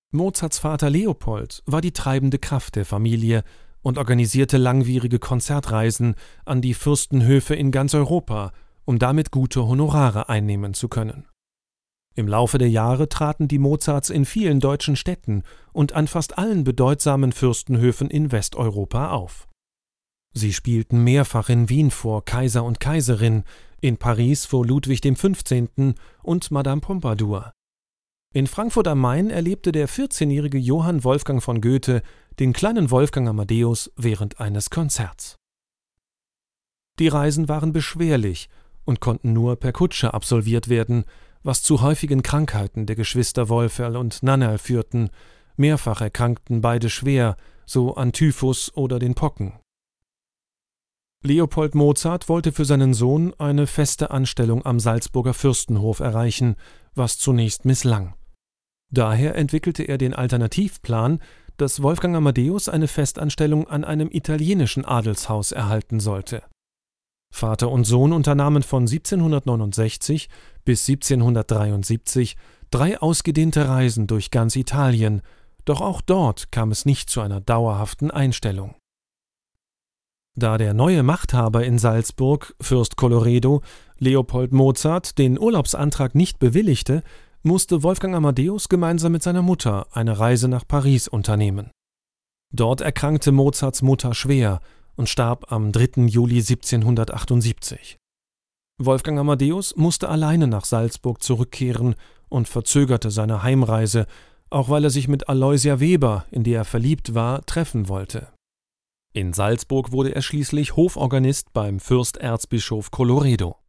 Mozarts Vater Leopold war die treibende Kraft der Familie und organisierte langwierige Konzertreisen an die Fürstenhöfe in ganz Europa, um damit gute Honorare einnehmen zu können. Im Laufe der Jahre traten die Mozarts in vielen deutschen Städten und an fast allen bedeutsamen Fürstenhöfen in Westeuropa auf. Sie spielten mehrfach in Wien vor Kaiser und Kaiserin, in Paris vor Ludwig XV. Und Madame Pompadour. In Frankfurt am Main erlebte der 14-jährige Johann Wolfgang von Goethe den kleinen Wolfgang Amadeus während eines Konzerts. Die Reisen waren beschwerlich und konnten nur per Kutsche absolviert werden, was zu häufigen Krankheiten der Geschwister Wolferl und Nannerl führten. Mehrfach erkrankten beide schwer, so an Typhus oder den Pocken. Leopold Mozart wollte für seinen Sohn eine feste Anstellung am Salzburger Fürstenhof erreichen, was zunächst misslang. Daher entwickelte er den Alternativplan, dass Wolfgang Amadeus eine Festanstellung an einem italienischen Adelshaus erhalten sollte. Vater und Sohn unternahmen von 1769 bis 1773 3 ausgedehnte Reisen durch ganz Italien, doch auch dort kam es nicht zu einer dauerhaften Einstellung. Da der neue Machthaber in Salzburg, Fürst Colloredo, Leopold Mozart den Urlaubsantrag nicht bewilligte, musste Wolfgang Amadeus gemeinsam mit seiner Mutter eine Reise nach Paris unternehmen. Dort erkrankte Mozarts Mutter schwer und starb am 3. Juli 1778. Wolfgang Amadeus musste alleine nach Salzburg zurückkehren und verzögerte seine Heimreise, auch weil er sich mit Aloysia Weber, in die er verliebt war, treffen wollte. In Salzburg wurde er schließlich Hoforganist beim Fürsterzbischof Colloredo.